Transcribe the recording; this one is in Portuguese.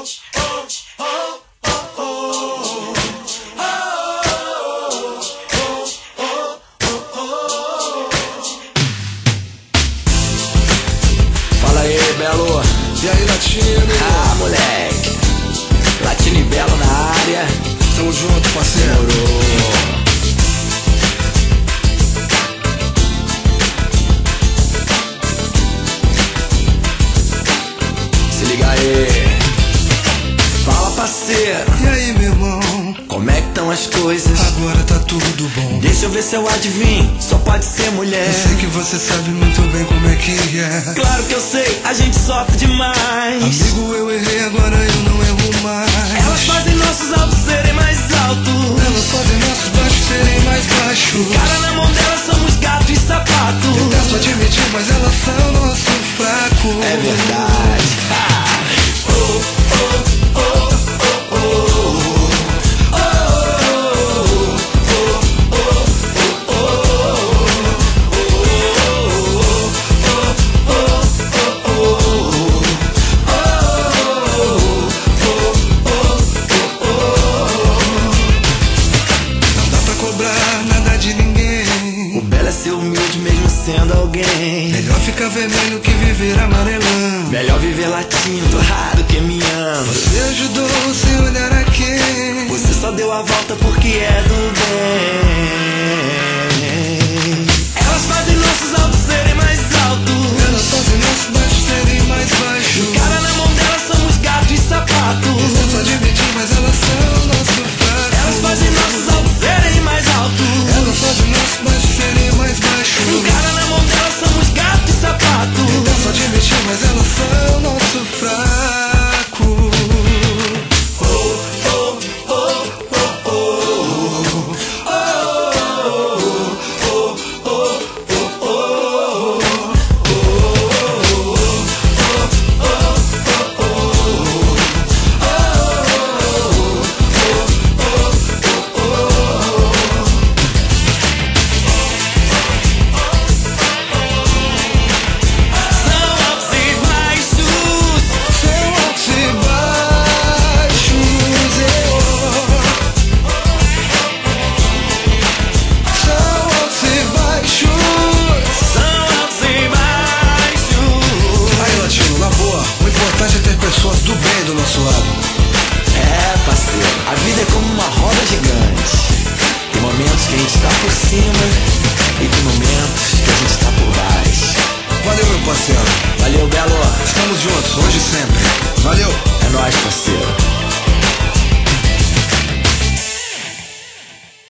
Fala aí, Belo. E aí, Latino? Ah, moleque. Latino e Belo na área. Tamo junto, parceiro. Demorou. Se liga aí. Fala, parceiro. E aí, meu irmão? Como é que estão as coisas? Agora tá tudo bom. Deixa eu ver se eu adivinho. Só pode ser mulher. Eu sei que você sabe muito bem como é que é. Claro que eu sei, a gente sofre demais. Amigo, eu errei, agora eu não erro mais. Elas fazem nossos altos serem mais altos. Elas fazem nossos baixos serem mais baixos. Cara, na mão delas somos gato e sapato. Detesto admitir, mas elas são nosso fraco. É verdade. O Belo é ser humilde mesmo sendo alguém. Melhor ficar vermelho que viver amarelão. Melhor viver latindo, raro que me ama. Você ajudou sem olhar a quem. Você só deu a volta porque é do bem. Elas fazem nossos altos serem mais altos. Elas fazem nossos baixos serem mais baixos. Cara, na mão delas somos gato e sapato. Detesto admitir, mas elas são nosso fraco. Elas fazem nossos altos serem mais altos. Elas fazem nossos baixos serem mais baixos. Cara, na mão delas somos gato e sapato. Detesto admitir, mas elas são nosso fraco. Pessoas do bem do nosso lado. É, parceiro, a vida é como uma roda gigante. Tem momentos que a gente tá por cima e tem momentos que a gente tá por baixo. Valeu, meu parceiro. Valeu, Belo. Estamos juntos, hoje e sempre. Valeu. É nóis, parceiro.